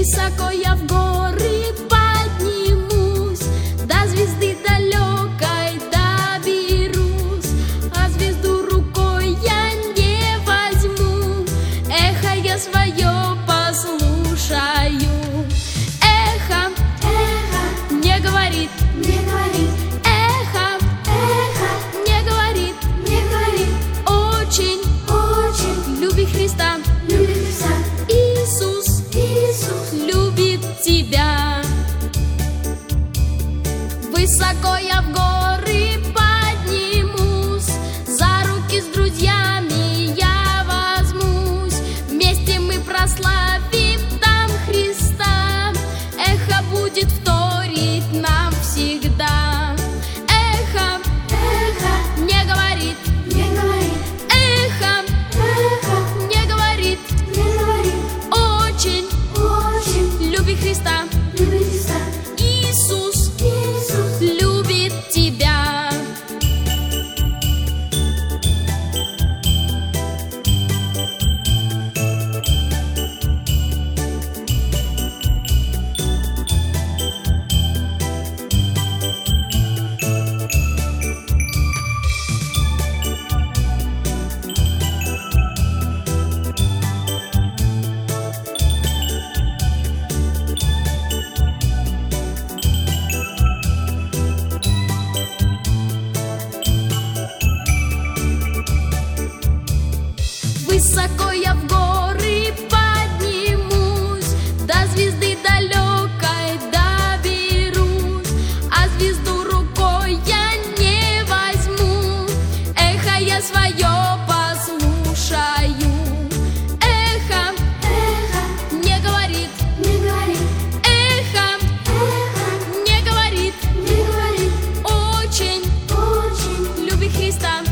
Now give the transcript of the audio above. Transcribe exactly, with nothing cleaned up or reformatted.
Высоко я в горы поднимусь, до звезды далекой доберусь, а звезду рукой я не возьму, эхо я свое послушаю. Эхо, Эхо, не говорит, не говорит, эхо, эхо, не говорит, не говорит, очень очень любит Христа. любит Христа. Иисус Иисус, любит тебя. Высоко я в горы поднимусь, за руки с друзьями я возьмусь, вместе мы прославим там Христа. Эхо будет вторить нам всегда. Эхо, эхо, не говорит, не говорит, эхо, эхо, не говорит, не говорит, очень очень любит Христа. любит Христа. Иисус Иисус, любит тебя. Высоко я в горы поднимусь, до звезды далекой доберусь, а звезду рукой я не возьму, эхо я свое послушаю. Эхо, эхо, не говорит, не говорит, эхо, эхо, не говорит, не говорит, очень очень любит Христа.